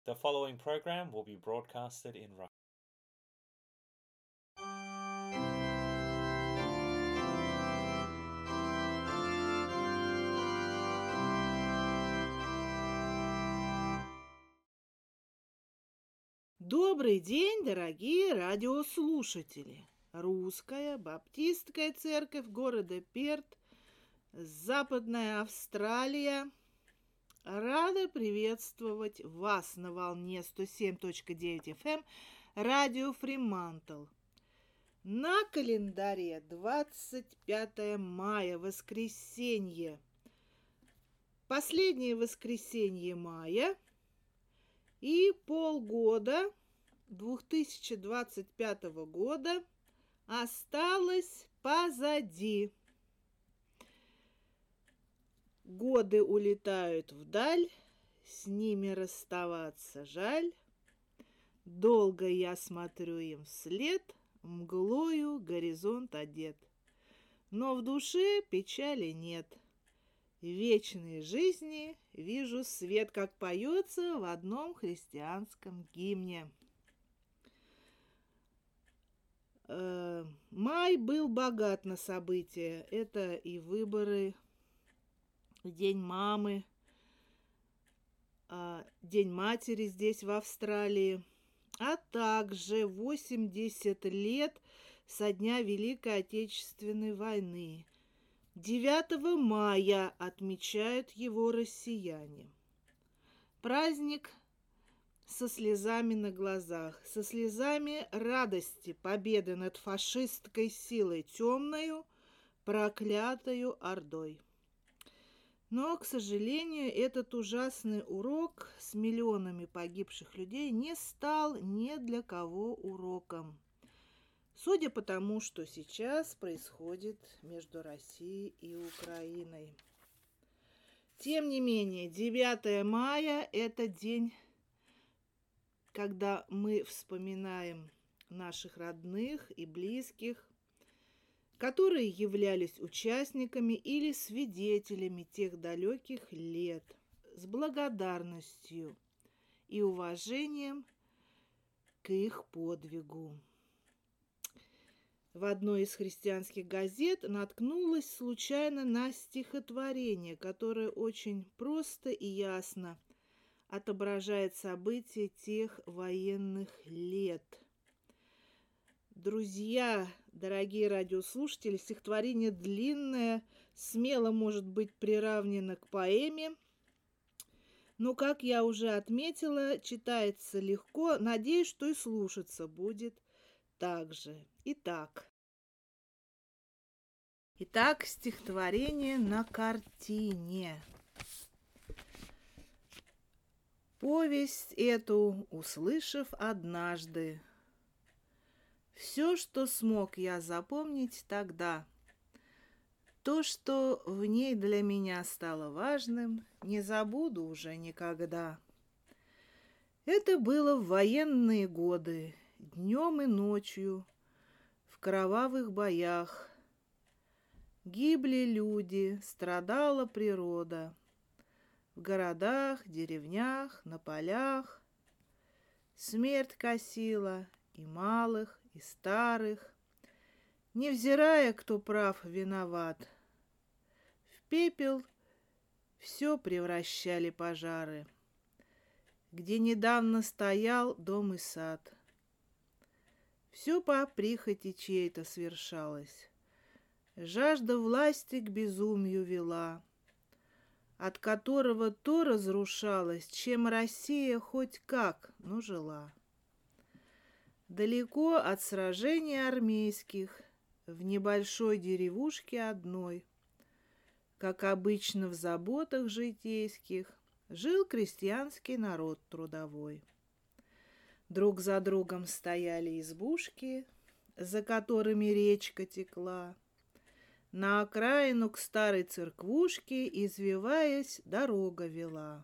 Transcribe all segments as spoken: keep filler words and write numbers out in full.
The following program will be broadcasted in Russian. Добрый день, дорогие радиослушатели! Русская баптистская церковь города Перт, Западная Австралия, рада приветствовать вас на волне сто семь точка девять эф эм радио Фримантл. На календаре двадцать пятое мая, воскресенье. Последнее воскресенье мая. И полгода две тысячи двадцать пятого года осталось позади. Годы улетают вдаль, с ними расставаться жаль. Долго я смотрю им вслед, мглою горизонт одет. Но в душе печали нет. В вечной жизни вижу свет, как поется в одном христианском гимне. Э, май был богат на события. Это и выборы, День мамы, э, День матери здесь, в Австралии, а также восемьдесят лет со дня Великой Отечественной войны. девятого мая отмечают его россияне. Праздник со слезами на глазах, со слезами радости победы над фашистской силой темною, проклятою ордой. Но, к сожалению, этот ужасный урок с миллионами погибших людей не стал ни для кого уроком. Судя по тому, что сейчас происходит между Россией и Украиной. Тем не менее, девятое мая – это день, когда мы вспоминаем наших родных и близких, которые являлись участниками или свидетелями тех далеких лет, с благодарностью и уважением к их подвигу. В одной из христианских газет наткнулась случайно на стихотворение, которое очень просто и ясно отображает события тех военных лет. Друзья, дорогие радиослушатели, стихотворение длинное, смело может быть приравнено к поэме, но, как я уже отметила, читается легко, надеюсь, что и слушаться будет так же. Итак, Итак, стихотворение на картине. Повесть эту, услышав однажды, все, что смог я запомнить тогда, то, что в ней для меня стало важным, не забуду уже никогда. Это было в военные годы, днем и ночью, в кровавых боях. Гибли люди, страдала природа. В городах, деревнях, на полях. Смерть косила и малых, и старых, невзирая, кто прав, виноват. В пепел все превращали пожары, где недавно стоял дом и сад. Все по прихоти чьей-то свершалось. Жажда власти к безумию вела, от которого то разрушалась, чем Россия хоть как, но жила. Далеко от сражений армейских, в небольшой деревушке одной, как обычно в заботах житейских, жил крестьянский народ трудовой. Друг за другом стояли избушки, за которыми речка текла. На окраину к старой церквушке, извиваясь, дорога вела.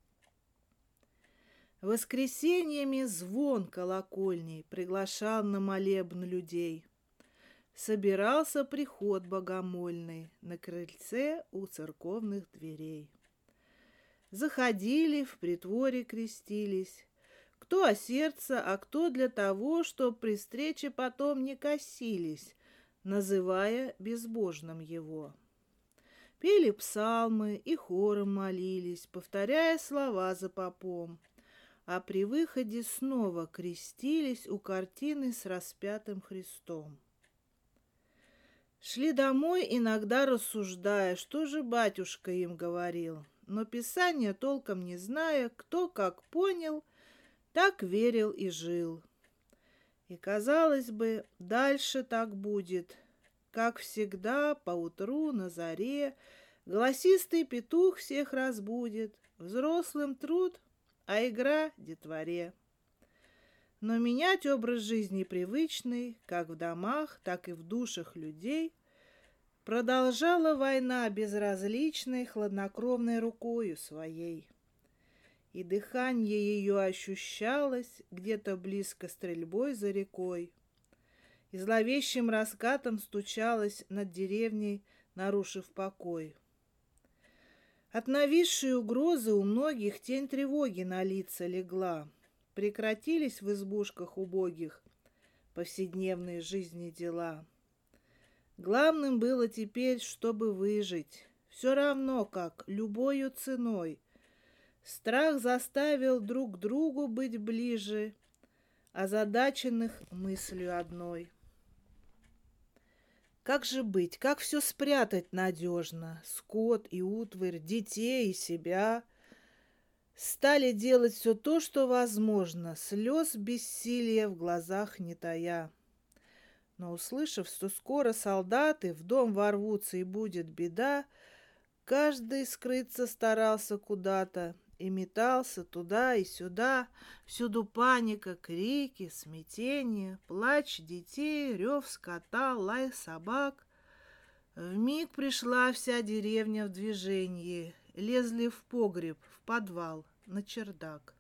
Воскресеньями звон колокольней приглашал на молебн людей. Собирался приход богомольный на крыльце у церковных дверей. Заходили, в притворе крестились, Кто о сердце, а кто для того, чтоб при встрече потом не косились, называя безбожным его. Пели псалмы и хором молились, повторяя слова за попом, а при выходе снова крестились у картины с распятым Христом. Шли домой, иногда рассуждая, что же батюшка им говорил, но Писания толком не зная, кто как понял, так верил и жил. И, казалось бы, дальше так будет. Как всегда, поутру на заре голосистый петух всех разбудит, взрослым труд, а игра детворе. Но менять образ жизни привычный, как в домах, так и в душах людей, продолжала война безразличной, хладнокровной рукою своей. И дыхание ее ощущалось где-то близко стрельбой за рекой, и зловещим раскатом стучалось над деревней, нарушив покой. От нависшей угрозы у многих тень тревоги на лица легла. Прекратились в избушках убогих повседневные жизни дела. Главным было теперь, чтобы выжить, все равно как, любою ценой. Страх заставил друг другу быть ближе, озадаченных мыслью одной. Как же быть, как все спрятать надежно? Скот и утварь, детей и себя. Стали делать все то, что возможно, слез бессилия в глазах не тая. Но, услышав, что скоро солдаты в дом ворвутся и будет беда, каждый скрыться старался куда-то и метался туда и сюда. Всюду паника, крики, смятение, плач детей, рев скота, лай собак. Вмиг пришла вся деревня в движение, лезли в погреб, в подвал, на чердак.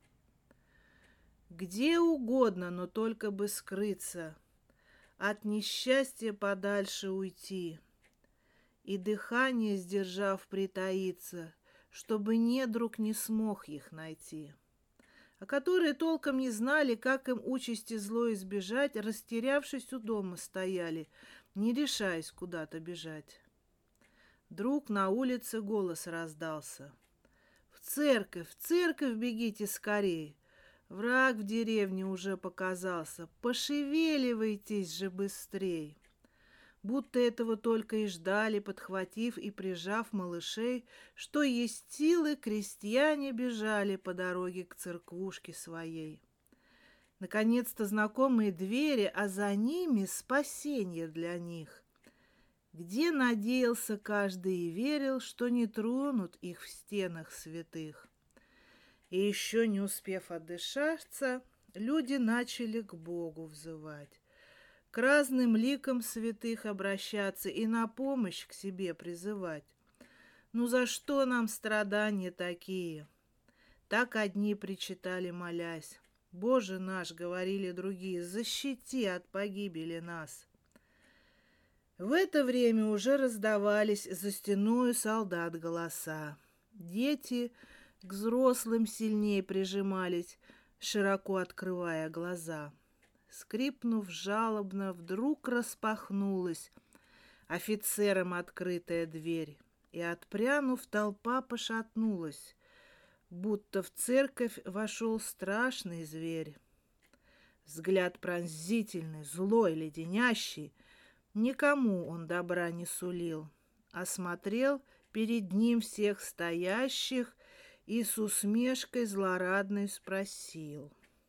Где угодно, но только бы скрыться, от несчастья подальше уйти, и дыхание, сдержав, притаиться, чтобы недруг не смог их найти. А которые толком не знали, как им участи зло избежать, растерявшись у дома стояли, не решаясь куда-то бежать. Вдруг на улице голос раздался: «В церковь, в церковь бегите скорей! Враг в деревне уже показался, пошевеливайтесь же быстрей!» Будто этого только и ждали, подхватив и прижав малышей, что есть силы, крестьяне бежали по дороге к церквушке своей. Наконец-то знакомые двери, а за ними спасение для них, где надеялся каждый и верил, что не тронут их в стенах святых. И еще не успев отдышаться, люди начали к Богу взывать, к разным ликам святых обращаться и на помощь к себе призывать. Ну за что нам страдания такие? Так одни причитали, молясь. Боже наш, говорили другие, защити от погибели нас. В это время уже раздавались за стеною солдат голоса. Дети к взрослым сильнее прижимались, широко открывая глаза. Скрипнув жалобно, вдруг распахнулась офицером открытая дверь, и, отпрянув, толпа пошатнулась, будто в церковь вошел страшный зверь. Взгляд пронзительный, злой, леденящий, никому он добра не сулил, а смотрел перед ним всех стоящих и с усмешкой злорадной спросил: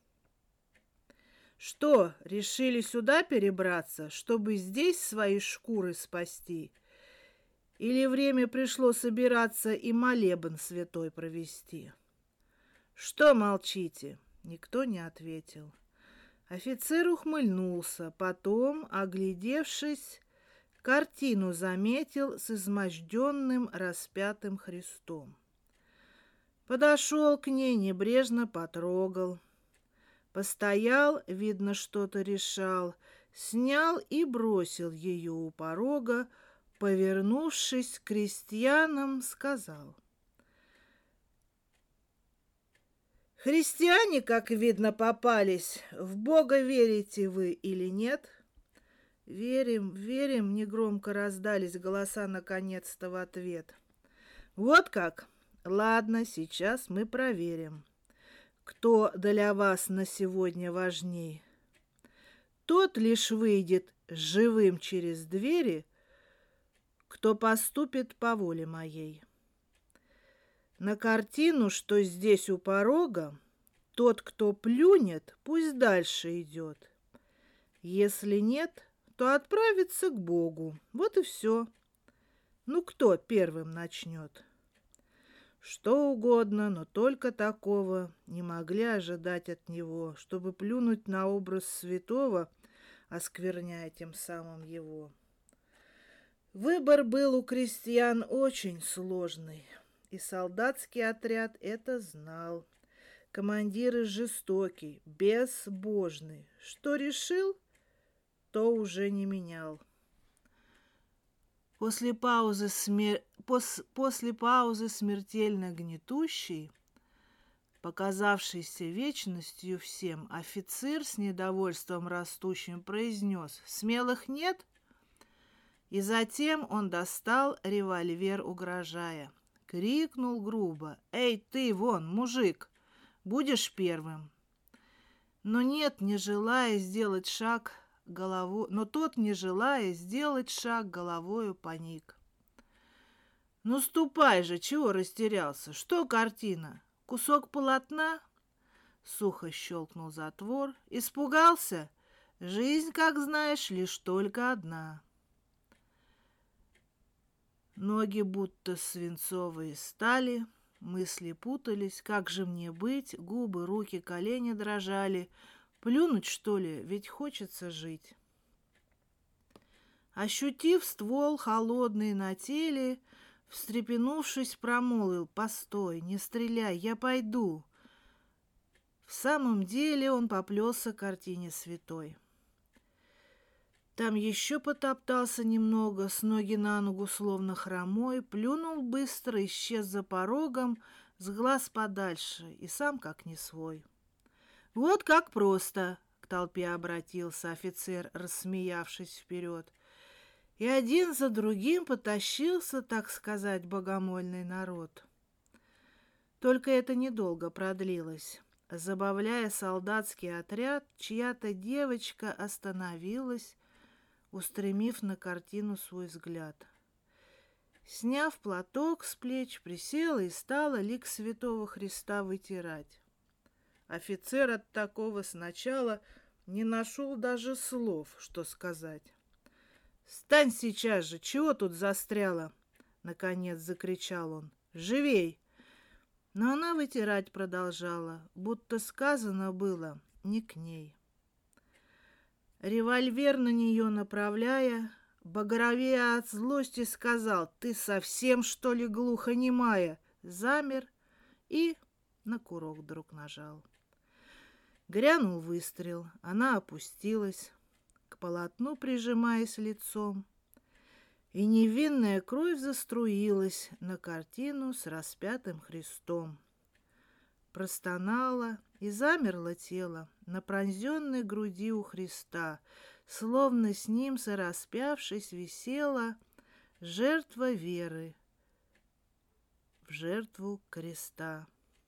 «Что, решили сюда перебраться, чтобы здесь свои шкуры спасти? Или время пришло собираться и молебен святой провести?» «Что молчите?» Никто не ответил. Офицер ухмыльнулся, потом, оглядевшись, картину заметил с изможденным распятым Христом. Подошел к ней, небрежно потрогал. Постоял, видно, что-то решал, снял и бросил ее у порога, повернувшись к крестьянам, сказал: Христиане, как видно, попались. В Бога верите вы или нет? Верим, верим, негромко раздались голоса наконец-то в ответ. Вот как? Ладно, сейчас мы проверим, кто для вас на сегодня важней. Тот лишь выйдет живым через двери, кто поступит по воле моей. На картину, что здесь у порога, тот, кто плюнет, пусть дальше идет. Если нет, то отправится к Богу. Вот и все. Ну, кто первым начнет? Что угодно, но только такого не могли ожидать от него, чтобы плюнуть на образ святого, оскверняя тем самым его. Выбор был у крестьян очень сложный, и солдатский отряд это знал. Командир жестокий, безбожный. Что решил, то уже не менял. После паузы, смер... Пос... После паузы смертельно гнетущей, показавшейся вечностью всем, офицер с недовольством растущим произнес: «Смелых нет?» И затем он достал револьвер, угрожая. Крикнул грубо: «Эй, ты, вон, мужик, будешь первым?» Но нет, не желая сделать шаг голову... Но тот, не желая сделать шаг, головою поник. «Ну ступай же, чего растерялся? Что картина? Кусок полотна?» Сухо щелкнул затвор. «Испугался? Жизнь, как знаешь, лишь только одна». Ноги будто свинцовые стали, мысли путались, как же мне быть, губы, руки, колени дрожали. Плюнуть, что ли, ведь хочется жить. Ощутив ствол холодный на теле, встрепенувшись, промолвил: «Постой, не стреляй, я пойду». В самом деле он поплелся к картине святой. Там еще потоптался немного, с ноги на ногу, словно хромой, плюнул быстро, исчез за порогом, с глаз подальше, и сам как не свой. «Вот как просто!» — к толпе обратился офицер, рассмеявшись вперед. И один за другим потащился, так сказать, богомольный народ. Только это недолго продлилось. Забавляя солдатский отряд, чья-то девочка остановилась, устремив на картину свой взгляд. Сняв платок с плеч, присела и стала лик святого Христа вытирать. Офицер от такого сначала не нашел даже слов, что сказать. «Встань сейчас же! Чего тут застряла?» — наконец закричал он. «Живей!» Но она вытирать продолжала, будто сказано было не к ней. Револьвер на нее направляя, багровея от злости, сказал: «Ты совсем, что ли, глухонемая?» Замер и на курок вдруг нажал. Грянул выстрел, она опустилась, к полотну прижимаясь лицом, и невинная кровь заструилась на картину с распятым Христом. Простонало и замерло тело на пронзенной груди у Христа, словно с ним, сораспявшись, висела жертва веры в жертву креста.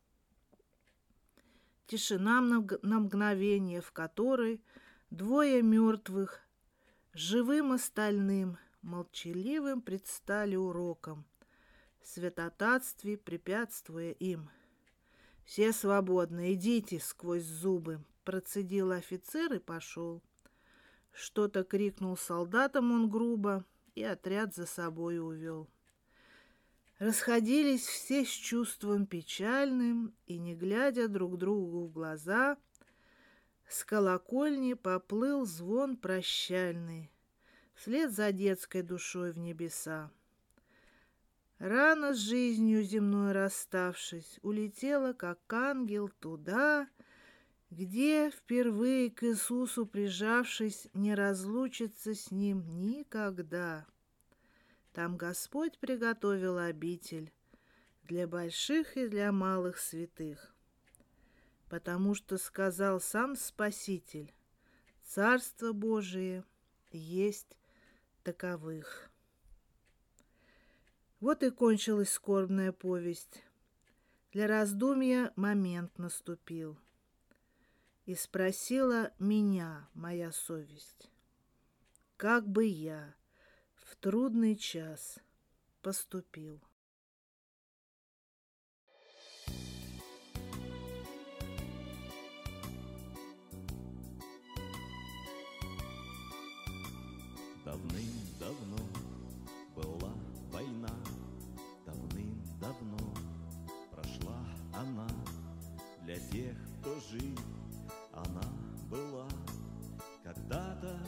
Тишина на мгновение, в которой двое мертвых, живым остальным, молчаливым предстали уроком, в святотатстве препятствуя им. «Все свободны, идите!» — сквозь зубы процедил офицер и пошел. Что-то крикнул солдатам он грубо, и отряд за собой увел. Расходились все с чувством печальным, и, не глядя друг другу в глаза, с колокольни поплыл звон прощальный, вслед за детской душой в небеса. Рано с жизнью земной расставшись, улетела, как ангел, туда, где, впервые к Иисусу прижавшись, не разлучится с Ним никогда. Там Господь приготовил обитель для больших и для малых святых. потому что сказал сам Спаситель: Царство Божие есть таковых. Вот и кончилась скорбная повесть. Для раздумья момент наступил. И спросила меня моя совесть, как бы я в трудный час поступил. Давным-давно была война, давным-давно прошла она. Для тех, кто жив, она была когда-то.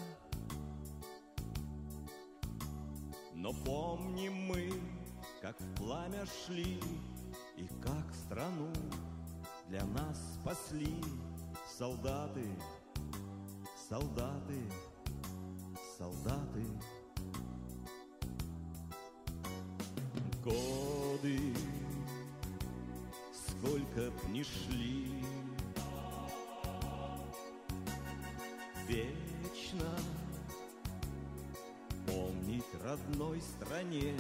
Но помним мы, как в пламя шли, и как страну для нас спасли солдаты, солдаты, солдаты. Годы, сколько б ни шли, вечно помнить родной стране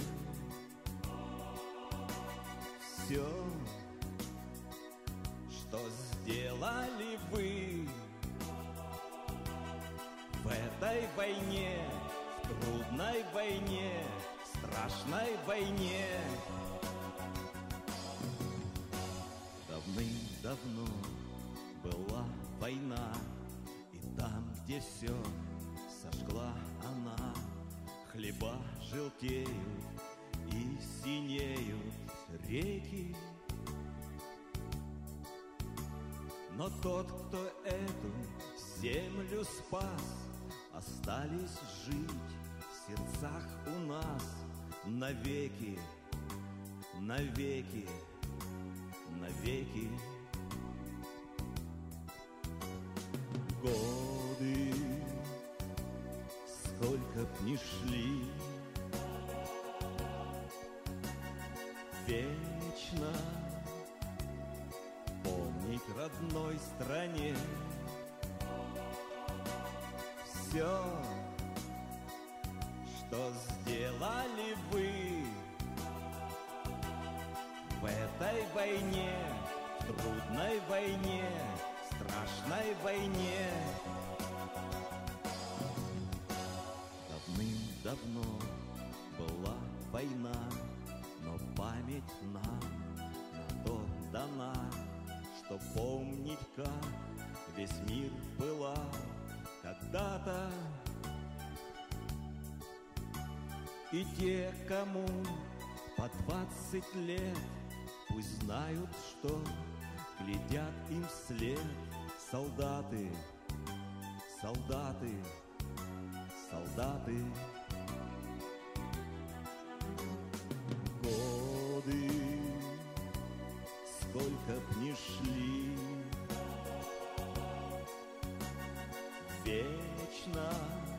все, что сделали вы в этой войне, в трудной войне, страшной войне. Давным-давно была война, и там, где все сожгла она, хлеба желтеют и синеют реки. Но тот, кто эту землю спас, остались жить в сердцах у нас навеки, навеки, навеки. Годы, сколько б ни шли, вечно помнить родной стране все, что сделали вы в этой войне, в трудной войне, страшной войне. Давным-давно была война, но память нам на то дана, что помнить, как весь мир пылал когда-то. И те, кому по двадцать лет, пусть знают, что глядят им вслед солдаты, солдаты, солдаты. Годы, сколько б ни шли, вечно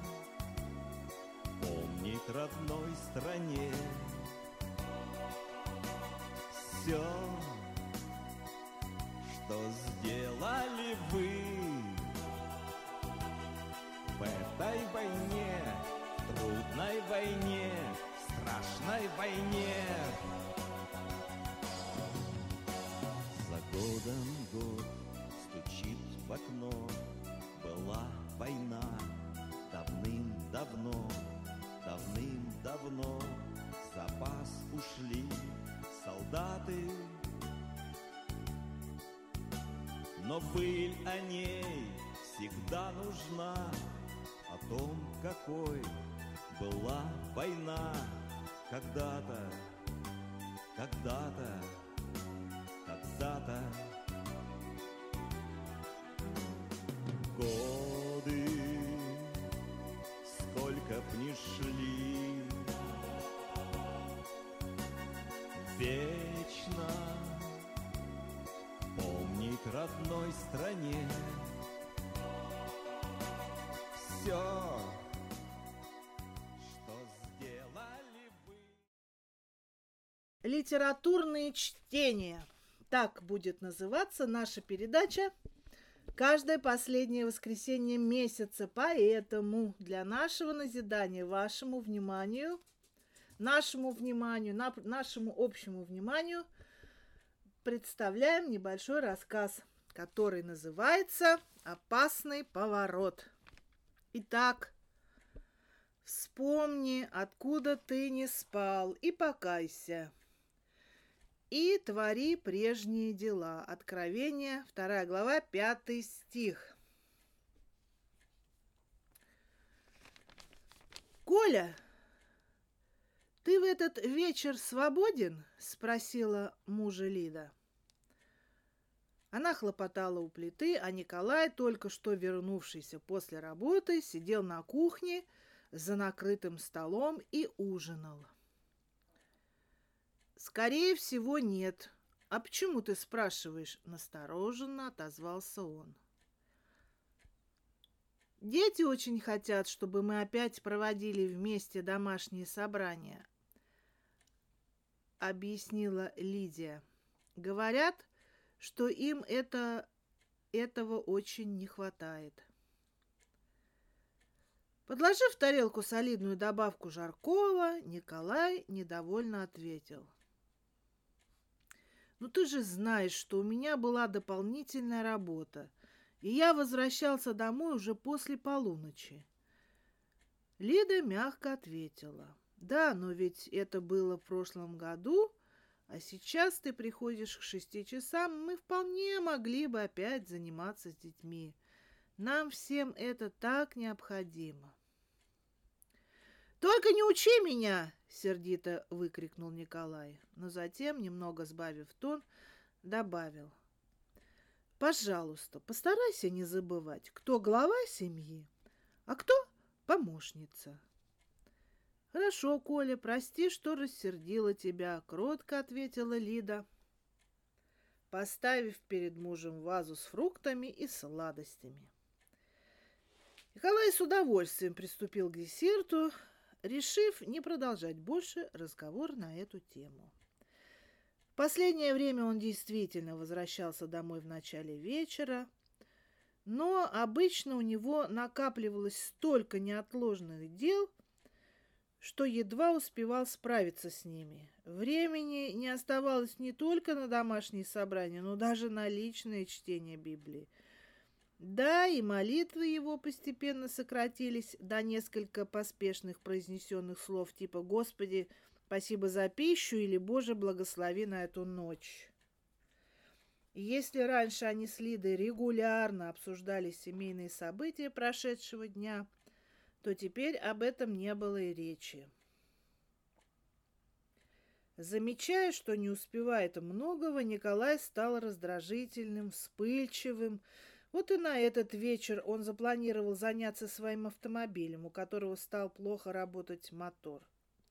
помнить родной стране все, что сделали вы в этой войне, трудной войне, страшной войне. За годом год стучит в окно, была война давным-давно, давным-давно в запас ушли солдаты. Но быль о ней всегда нужна, о том, какой была война когда-то, когда-то, когда-то. Годы, сколько б ни шли, вечно помнить родной стране все, что сделали вы. Литературные чтения. Так будет называться наша передача каждое последнее воскресенье месяца. Поэтому для нашего назидания, вашему вниманию, нашему вниманию, на, нашему общему вниманию представляем небольшой рассказ, который называется «Опасный поворот». Итак, вспомни, откуда ты не спал, и покайся. И твори прежние дела. Откровение, вторая глава, пятый стих. Коля, ты в этот вечер свободен? Спросила мужа Лида. Она хлопотала у плиты, а Николай, только что вернувшийся после работы, сидел на кухне за накрытым столом и ужинал. «Скорее всего, нет. А почему ты спрашиваешь?» – настороженно отозвался он. «Дети очень хотят, чтобы мы опять проводили вместе домашние собрания», – объяснила Лидия. «Говорят, что им это, этого очень не хватает». Подложив в тарелку солидную добавку жаркого, Николай недовольно ответил. «Ну ты же знаешь, что у меня была дополнительная работа, и я возвращался домой уже после полуночи». Лида мягко ответила. «Да, но ведь это было в прошлом году, а сейчас ты приходишь к шести часам, мы вполне могли бы опять заниматься с детьми. Нам всем это так необходимо». «Только не учи меня!» — сердито выкрикнул Николай, но затем, немного сбавив тон, добавил. «Пожалуйста, постарайся не забывать, кто глава семьи, а кто помощница». «Хорошо, Коля, прости, что рассердила тебя», — кротко ответила Лида, поставив перед мужем вазу с фруктами и сладостями. Николай с удовольствием приступил к десерту, решив не продолжать больше разговор на эту тему. В последнее время он действительно возвращался домой в начале вечера, но обычно у него накапливалось столько неотложных дел, что едва успевал справиться с ними. Времени не оставалось не только на домашние собрания, но даже на личное чтение Библии. Да, и молитвы его постепенно сократились до несколько поспешных произнесенных слов типа «Господи, спасибо за пищу» или «Боже, благослови на эту ночь». И если раньше они с Лидой регулярно обсуждали семейные события прошедшего дня, то теперь об этом не было и речи. Замечая, что не успевает многого, Николай стал раздражительным, вспыльчивым. Вот и на этот вечер он запланировал заняться своим автомобилем, у которого стал плохо работать мотор.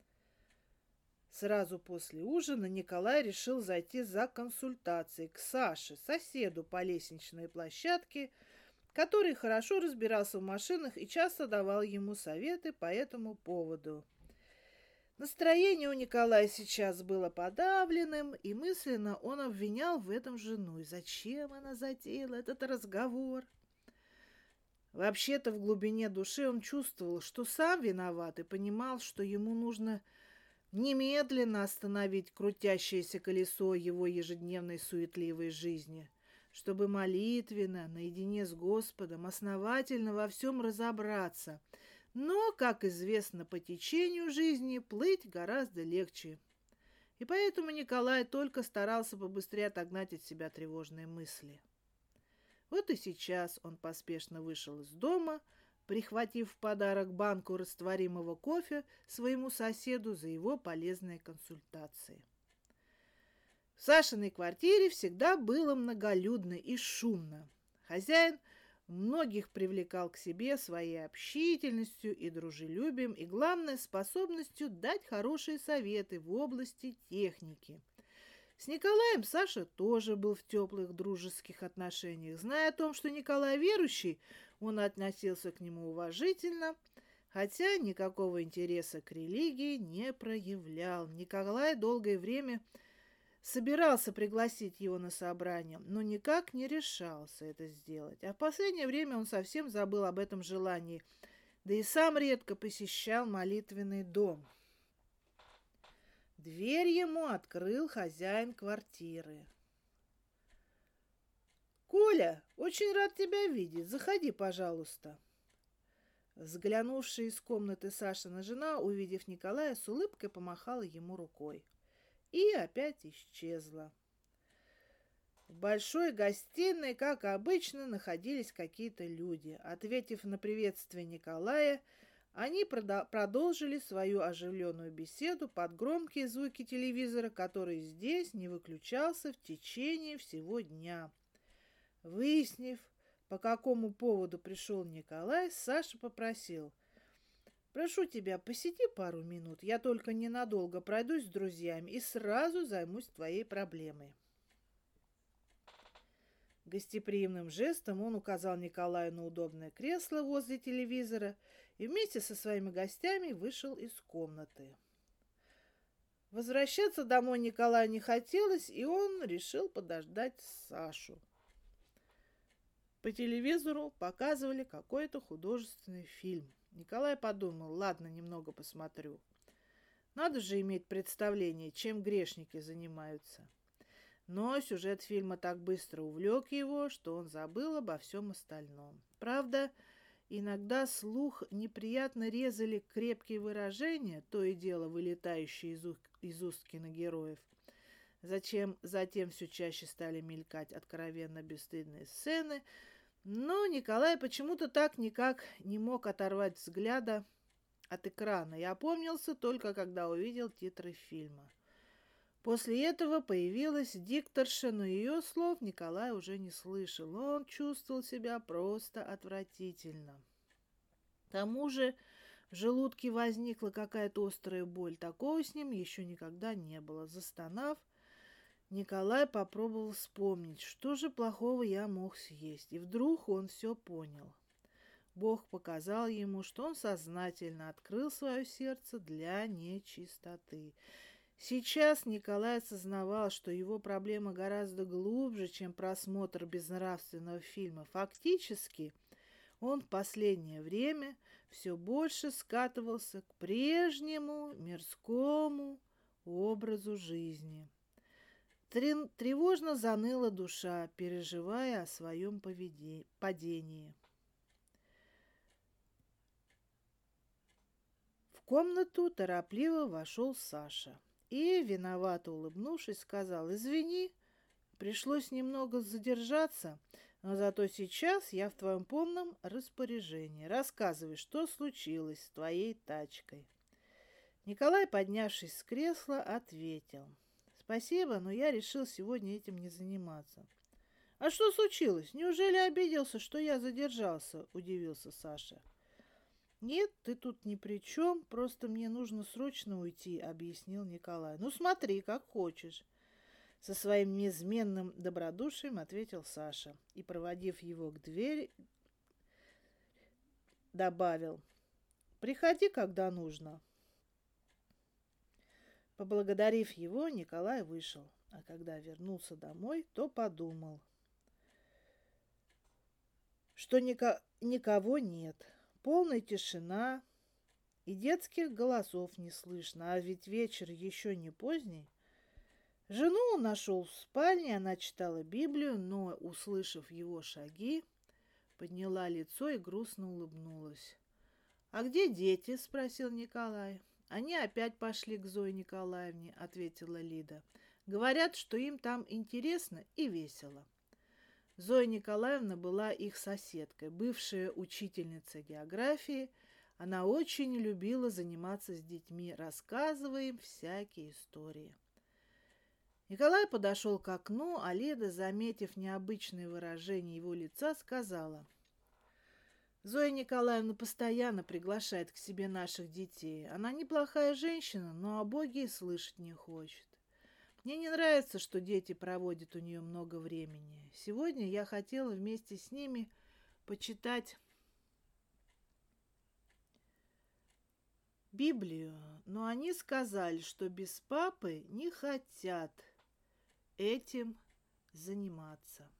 Сразу после ужина Николай решил зайти за консультацией к Саше, соседу по лестничной площадке, который хорошо разбирался в машинах и часто давал ему советы по этому поводу. Настроение у Николая сейчас было подавленным, и мысленно он обвинял в этом жену. И зачем она затеяла этот разговор? Вообще-то в глубине души он чувствовал, что сам виноват, и понимал, что ему нужно немедленно остановить крутящееся колесо его ежедневной суетливой жизни, чтобы молитвенно, наедине с Господом, основательно во всем разобраться. Но, как известно, по течению жизни плыть гораздо легче. И поэтому Николай только старался побыстрее отогнать от себя тревожные мысли. Вот и сейчас он поспешно вышел из дома, прихватив в подарок банку растворимого кофе своему соседу за его полезные консультации. В Сашиной квартире всегда было многолюдно и шумно. Хозяин многих привлекал к себе своей общительностью и дружелюбием, и, главное, способностью дать хорошие советы в области техники. С Николаем Саша тоже был в теплых дружеских отношениях. Зная о том, что Николай верующий, он относился к нему уважительно, хотя никакого интереса к религии не проявлял. Николай долгое время собирался пригласить его на собрание, но никак не решался это сделать. А в последнее время он совсем забыл об этом желании, да и сам редко посещал молитвенный дом. Дверь ему открыл хозяин квартиры. «Коля, очень рад тебя видеть. Заходи, пожалуйста». Взглянувшая из комнаты Сашина жена, увидев Николая, с улыбкой помахала ему рукой. И опять исчезла. В большой гостиной, как обычно, находились какие-то люди. Ответив на приветствие Николая, они продолжили свою оживленную беседу под громкие звуки телевизора, который здесь не выключался в течение всего дня. Выяснив, по какому поводу пришел Николай, Саша попросил: «Прошу тебя, посиди пару минут, я только ненадолго пройдусь с друзьями и сразу займусь твоей проблемой». Гостеприимным жестом он указал Николаю на удобное кресло возле телевизора и вместе со своими гостями вышел из комнаты. Возвращаться домой Николаю не хотелось, и он решил подождать Сашу. По телевизору показывали какой-то художественный фильм. Николай подумал: ладно, немного посмотрю. Надо же иметь представление, чем грешники занимаются. Но сюжет фильма так быстро увлек его, что он забыл обо всем остальном. Правда, иногда слух неприятно резали крепкие выражения, то и дело вылетающие из, ух, из уст киногероев. Затем, затем все чаще стали мелькать откровенно бесстыдные сцены, но Николай почему-то так никак не мог оторвать взгляда от экрана и опомнился только когда увидел титры фильма. После этого появилась дикторша, но ее слов Николай уже не слышал. Он чувствовал себя просто отвратительно. К тому же в желудке возникла какая-то острая боль. Такого с ним еще никогда не было. Застонав, Николай попробовал вспомнить, что же плохого я мог съесть. И вдруг он все понял. Бог показал ему, что он сознательно открыл свое сердце для нечистоты. Сейчас Николай осознавал, что его проблема гораздо глубже, чем просмотр безнравственного фильма. Фактически, он в последнее время все больше скатывался к прежнему мирскому образу жизни. Тревожно заныла душа, переживая о своем поведении, падении. В комнату торопливо вошел Саша и, виновато улыбнувшись, сказал: «Извини, пришлось немного задержаться, но зато сейчас я в твоем полном распоряжении. Рассказывай, что случилось с твоей тачкой». Николай, поднявшись с кресла, ответил: «Спасибо, но я решил сегодня этим не заниматься». «А что случилось? Неужели обиделся, что я задержался?» – удивился Саша. «Нет, ты тут ни при чем, просто мне нужно срочно уйти», — объяснил Николай. «Ну смотри, как хочешь». Со своим неизменным добродушием ответил Саша и, проводив его к двери, добавил: «Приходи, когда нужно». Поблагодарив его, Николай вышел, а когда вернулся домой, то подумал, что ника- никого нет. Полная тишина, и детских голосов не слышно, а ведь вечер еще не поздний. Жену он нашел в спальне, она читала Библию, но, услышав его шаги, подняла лицо и грустно улыбнулась. «А где дети?» – спросил Николай. «Они опять пошли к Зое Николаевне», – ответила Лида. «Говорят, что им там интересно и весело». Зоя Николаевна была их соседкой, бывшая учительница географии. Она очень любила заниматься с детьми, рассказывая им всякие истории. Николай подошел к окну, а Лида, заметив необычное выражение его лица, сказала: «Зоя Николаевна постоянно приглашает к себе наших детей. Она неплохая женщина, но о Боге и слышать не хочет. Мне не нравится, что дети проводят у нее много времени. Сегодня я хотела вместе с ними почитать Библию, но они сказали, что без папы не хотят. этим заниматься.